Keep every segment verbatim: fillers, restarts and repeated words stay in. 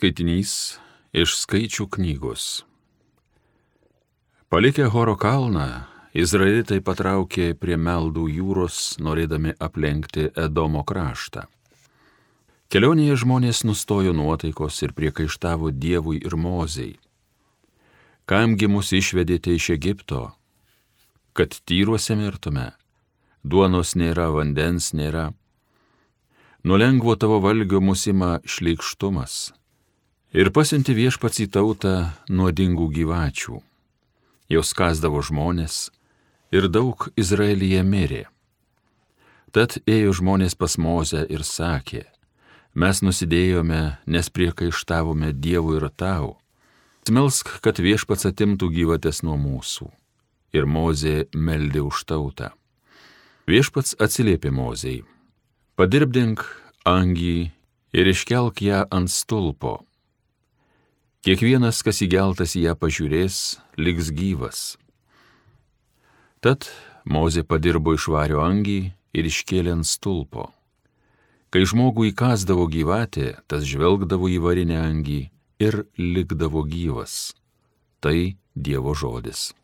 Skaitinys iš Skaičių knygos. Palikę Horo kalną, izraelitai patraukė prie Meldų jūros, norėdami aplenkti Edomo kraštą. Kelionėje žmonės nustojo nuotaikos ir priekaištavo Dievui ir Mozei. Kamgi mus išvedėte iš Egipto, kad tyruose mirtume, duonos nėra, vandens nėra. Nuo lengvo tavo valgio mus ima šleikštumas ir pasiunti viešpats į tautą nuodingų gyvačių. Jos kasdavo žmonės ir daug Izraelyje mirė. Tad ėjo žmonės pas Mozę ir sakė: mes nusidėjome, nes priekaištavome Dievui ir tau. Melsk, kad viešpats atimtų gyvatės nuo mūsų. Ir Mozė meldė už tautą. Viešpats atsiliepė Mozei: padirbdink angį ir iškelk ją ant stulpo. Kiekvienas, kas įgeltas į ją pažiūrės, liks gyvas. Tad Mozė padirbo iš vario angį ir iškėlė ant stulpo. Kai žmogų įkasdavo gyvatė, tas žvelgdavo į varinę angį ir likdavo gyvas. Tai Dievo žodis.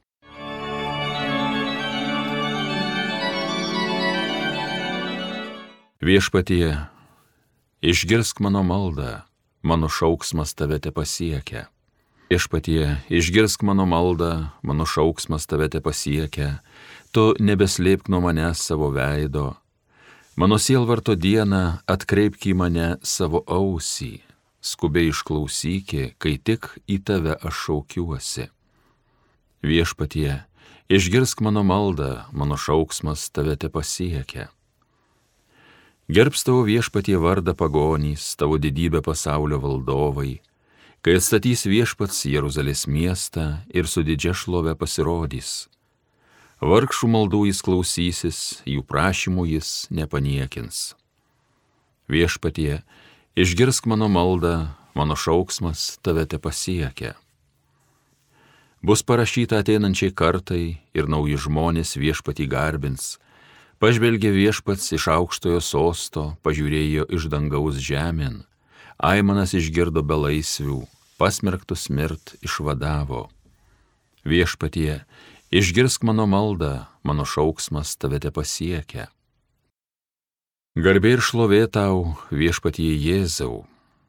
Viešpatie, išgirsk mano maldą, mano šauksmas tave te pasiekia. Viešpatie, išgirsk mano maldą, mano šauksmas tave te pasiekia. Tu nebeslėpk nuo manęs savo veido. Mano sielvarto dieną atkreipk į mane savo ausį. Skubiai išklausyki, kai tik į tave aš šaukiuosi. Viešpatie, išgirsk mano maldą, mano šauksmas tave te pasiekia. Gerbs tavo viešpatie vardą pagonys, tavo didybę pasaulio valdovai, kai atstatys viešpats Jeruzalės miestą ir su didžia šlove pasirodys. Vargšų maldų jis klausysis, jų prašymų jis nepaniekins. Viešpatie, išgirsk mano maldą, mano šauksmas tave te pasiekia. Bus parašyta ateinančiai kartai ir nauji žmonės viešpatį garbins. Pažvelgė viešpats iš aukštojo sosto, pažiūrėjo iš dangaus žemėn, aimanas išgirdo belaisvių, pasmerktus mirt išvadavo. Viešpatie, išgirsk mano maldą, mano šauksmas tave te pasiekia. Garbė ir šlovė tau, viešpatie Jėzau.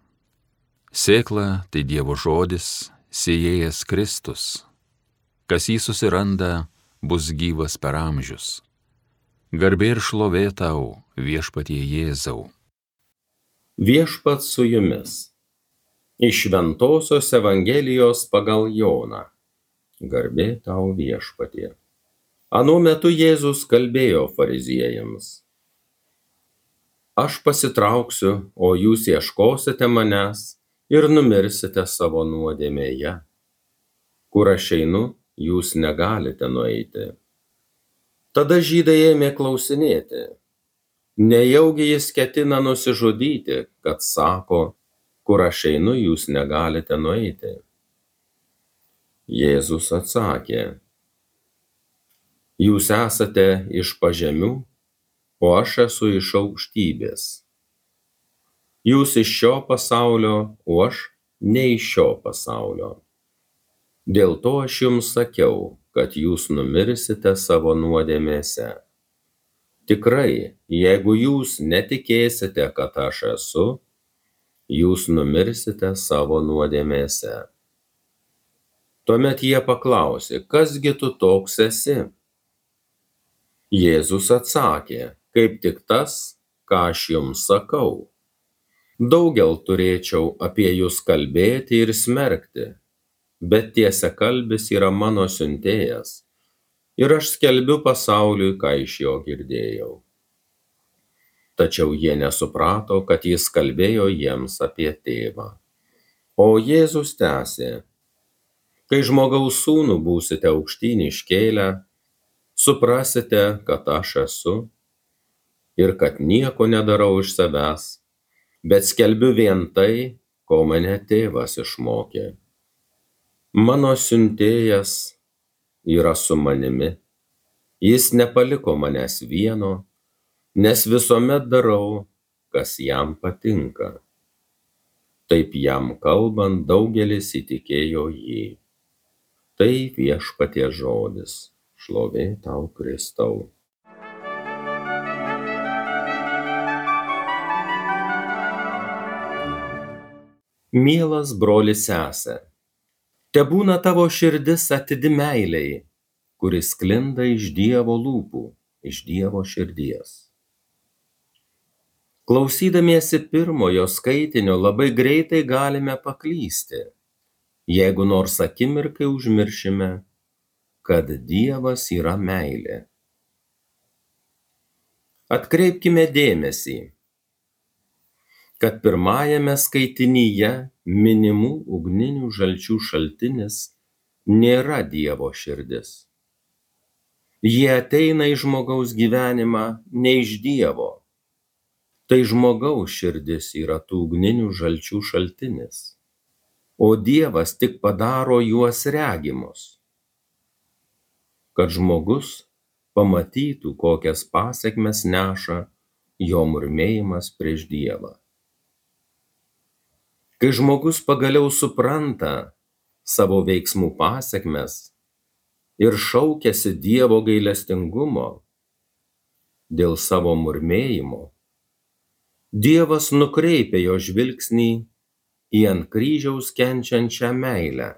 Sėkla tai Dievo žodis, sėjėjas Kristus. Kas jį susiranda, bus gyvas per amžius. Garbė ir šlovė tau, viešpatie Jėzau. Viešpats su jumis. Iš Šventosios Evangelijos pagal Joną. Garbė tau, viešpatie. Anu metu Jėzus kalbėjo fariziejams: aš pasitrauksiu, o jūs ieškosite manęs ir numirsite savo nuodėmėje. Kur aš einu, jūs negalite nueiti. Tada žydai ėmė klausinėti: nejaugi jis ketina nusižudyti, kad sako, kur aš einu, jūs negalite nueiti. Jėzus atsakė: jūs esate iš pažemių, o aš esu iš aukštybės. Jūs iš šio pasaulio, o aš ne iš šio pasaulio. Dėl to aš jums sakiau, kad jūs numirsite savo nuodėmėse. Tikrai, jeigu jūs netikėsite, kad aš esu, jūs numirsite savo nuodėmėse. Tuomet jie paklausė: kasgi tu toks esi? Jėzus atsakė: kaip tik tas, ką aš jums sakau. Daugel turėčiau apie jūs kalbėti ir smerkti, bet tiesiakalbis yra mano siuntėjas, ir aš skelbiu pasauliui, ką iš jo girdėjau. Tačiau jie nesuprato, kad jis kalbėjo jiems apie tėvą. O Jėzus tęsė: kai žmogaus sūnų būsite aukštyn iškėlę, suprasite, kad aš esu ir kad nieko nedarau iš savęs, bet skelbiu vien tai, ko mane tėvas išmokė. Mano siuntėjas yra su manimi, jis nepaliko manęs vieno, nes visuomet darau, kas jam patinka. Taip jam kalbant, daugelis įtikėjo jį. Tai Viešpaties žodis. Šlovė tau, Kristau. Mielas brolis sese, tebūna tavo širdis atidi meilei, kuris sklinda iš Dievo lūpų, iš Dievo širdies. Klausydamiesi pirmojo skaitinio labai greitai galime paklysti, jeigu nors akimirkai užmiršime, kad Dievas yra meilė. Atkreipkime dėmesį, kad pirmajame skaitinyje minimų ugninių žalčių šaltinis nėra Dievo širdis. Jie ateina į žmogaus gyvenimą ne iš Dievo. Tai žmogaus širdis yra tų ugninių žalčių šaltinis, o Dievas tik padaro juos regimus, kad žmogus pamatytų, kokias pasekmes neša jo murmėjimas prieš Dievą. Kai žmogus pagaliau supranta savo veiksmų pasekmes ir šaukiasi Dievo gailestingumo dėl savo murmėjimo, Dievas nukreipia jo žvilgsnį į ant kryžiaus kenčiančią meilę.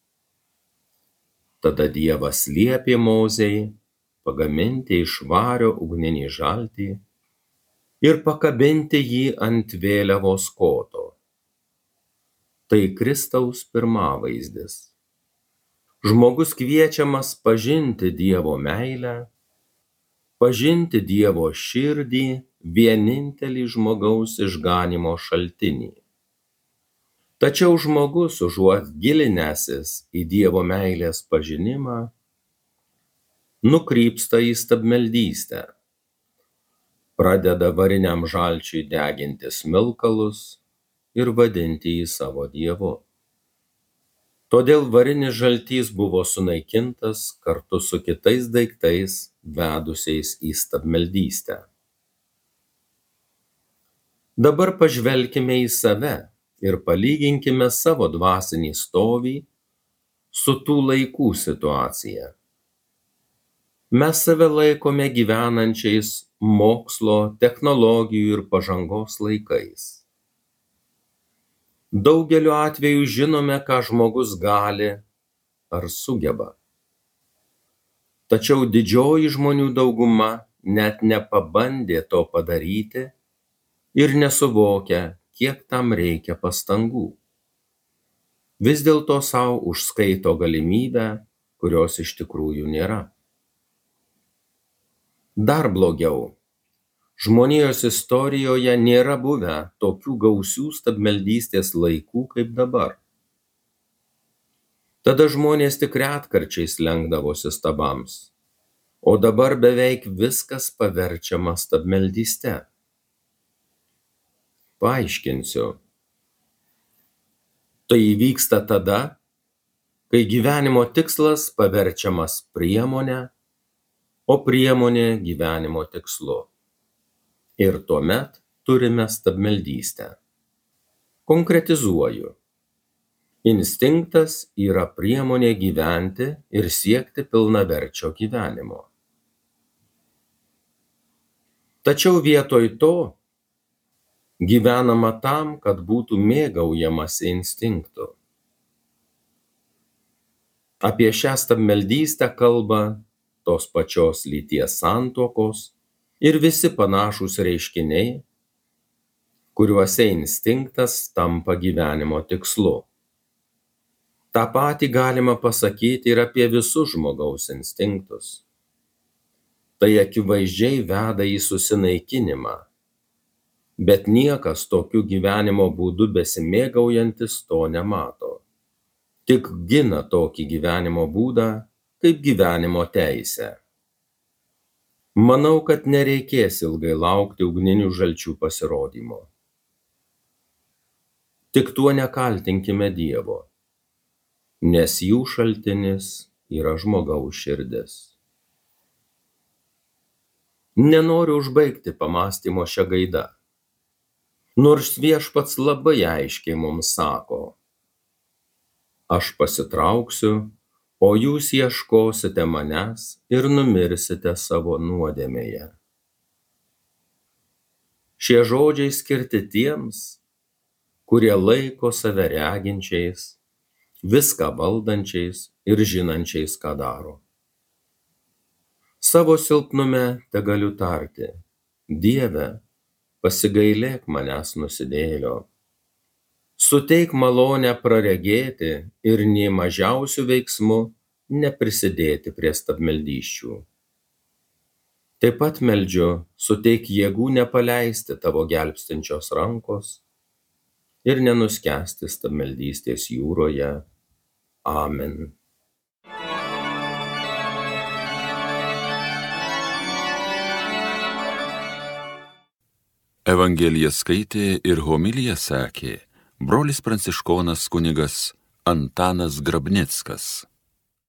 Tada Dievas liepė Mozei pagaminti iš vario ugninį žaltį ir pakabinti jį ant vėliavos koto. Tai Kristaus pirmavaizdis. Žmogus kviečiamas pažinti Dievo meilę, pažinti Dievo širdį, vienintelį žmogaus išganymo šaltinį. Tačiau žmogus, užuot gilinęsis į Dievo meilės pažinimą, nukrypsta į stabmeldystę, pradeda variniam žalčiui deginti smilkalus ir vadinti jį savo dievu. Todėl varinis žaltys buvo sunaikintas kartu su kitais daiktais vedusiais į stabmeldystę. Dabar pažvelkime į save ir palyginkime savo dvasinį stovį su tų laikų situacija. Mes save laikome gyvenančiais mokslo, technologijų ir pažangos laikais. Daugeliu atveju žinome, ką žmogus gali ar sugeba. Tačiau didžioji žmonių dauguma net nepabandė to padaryti ir nesuvokia, kiek tam reikia pastangų. Vis dėlto sau užskaito galimybę, kurios iš tikrųjų nėra. Dar blogiau. Žmonijos istorijoje nėra buvę tokių gausių stabmeldystės laikų kaip dabar. Tada žmonės tik retkarčiais lenkdavosi stabams, o dabar beveik viskas paverčiama stabmeldyste. Paaiškinsiu. Tai įvyksta tada, kai gyvenimo tikslas paverčiamas priemonę, o priemonė gyvenimo tikslu. Ir tuomet turime stabmeldystę. Konkretizuoju. Instinktas yra priemonė gyventi ir siekti pilnaverčio gyvenimo. Tačiau vietoj to gyvenama tam, kad būtų mėgaujamasi instinktu. Apie šią stabmeldystę kalba tos pačios lyties santuokos ir visi panašūs reiškiniai, kuriuose instinktas tampa gyvenimo tikslu. Ta patį galima pasakyti ir apie visus žmogaus instinktus. Tai akivaizdžiai veda į susinaikinimą, bet niekas tokiu gyvenimo būdu besimėgaujantis to nemato. Tik gina tokį gyvenimo būdą kaip gyvenimo teisę. Manau, kad nereikės ilgai laukti ugninių žalčių pasirodymo. Tik tuo nekaltinkime Dievo, nes jų šaltinis yra žmogaus širdis. Nenoriu užbaigti pamąstymo šią gaidą. Nors viešpats labai aiškiai mums sako: aš pasitrauksiu, o jūs ieškosite manęs ir numirsite savo nuodėmėje. Šie žodžiai skirti tiems, kurie laiko save reginčiais, viską valdančiais ir žinančiais, ką daro. Savo silpnume tegaliu tarti: Dieve, pasigailėk manęs nusidėjėlio. Suteik malonę praregėti ir nė mažiausių veiksmų neprisidėti prie stabmeldysčių. Taip pat meldžiu, suteik jėgų nepaleisti tavo gelbstinčios rankos ir nenuskęsti stabmeldystės jūroje. Amen. Evangeliją skaitė ir homiliją sakė brolis pranciškonas kunigas Antanas Grabnickas.